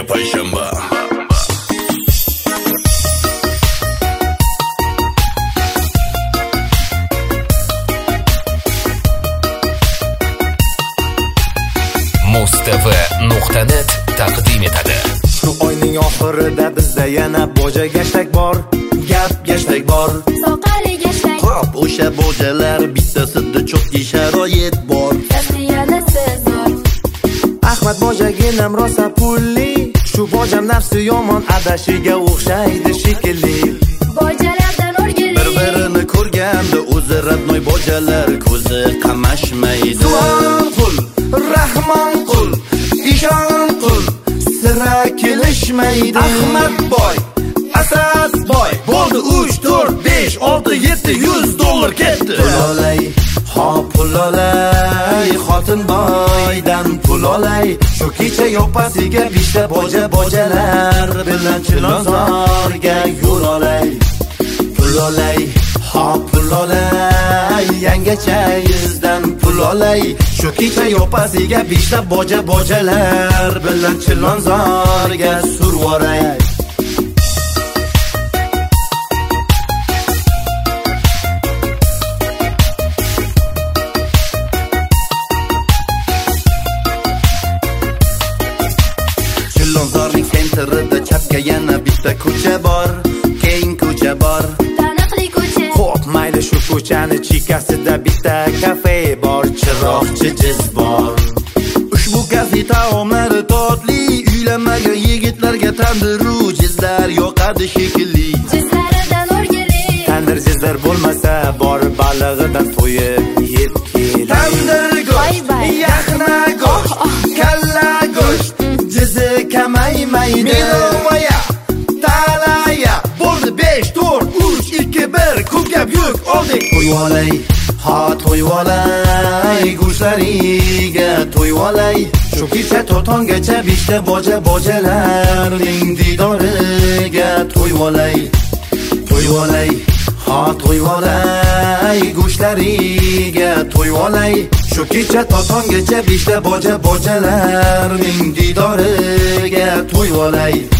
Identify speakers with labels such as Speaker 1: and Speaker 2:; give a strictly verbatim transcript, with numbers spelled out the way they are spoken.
Speaker 1: payshanba.
Speaker 2: mustv nuqta net taqdim etadi.
Speaker 3: Shu oyning oxirida bizda yana boja gashtak bor. Gap gashtak bor.
Speaker 4: Soqali gashtak.
Speaker 3: Hop, o'sha bojalar bittasida cho'tki sharoit bor.
Speaker 4: Yana sizor.
Speaker 3: Ahmad bojaginam rosa pulli. Shu bojam nafsi yomon adashiga o'xshaydi shekilli.
Speaker 4: Bojalardan o'rgiling.
Speaker 3: Bir-birini ko'rganda o'zi radnoy bojalar ko'zi qamashmaydi. Suvan qul, rahmon qul, ishon qul, sira kelishmaydi. Ahmad boy, Asad boy, bo'ldi uch, to'rt, besh, olti, yetti yuz dollar ketdi. Pulolay, ha pulolay, xotin boydan pulolay. Shu kecha yopasiga bishta boja bojalar bilan Chilonzorga yo'lolay. Pulolay, ha pulolay, yangacha yuzdan pulolay. Shu kecha yopasiga bishta boja bojalar bilan Chilonzorga survoray. Chilonzorning sentrida chapga yana bitta ko'cha bor, keng ko'cha bor.
Speaker 4: Taniqli ko'cha.
Speaker 3: Xo'p, mayli shu ko'chani chekasida bitta kafe bor, chiroqchi jiz bor. Ushbu kafe taomlari totli, uylanmagan yigitlarga tandiru jizlar yoqadi shekilli.
Speaker 4: Jizlaridan o'rgiling.
Speaker 3: Tandir jizlar bo'lmasa, bor balig'idan to'yib yeb kel. Tandir go'sht, yaxna go'sht, kalla go'sht, jizi kamaymaydi. Milovaya, talaya, bo'ldi besh, to'rt, uch, ikki, bir, ko'p gap yo'q, oldik. To'yvolay, ha to'yvolay, go'shtlariga to'yvolay. Shu kecha to'tongacha bishta boja bojalarning didoriga to'yvolay. To'yvolay, ha to'yvolay, go'shtlariga to'yvolay. Shu kecha to'tongacha bishta boja bojalarning didoriga to'yvolay.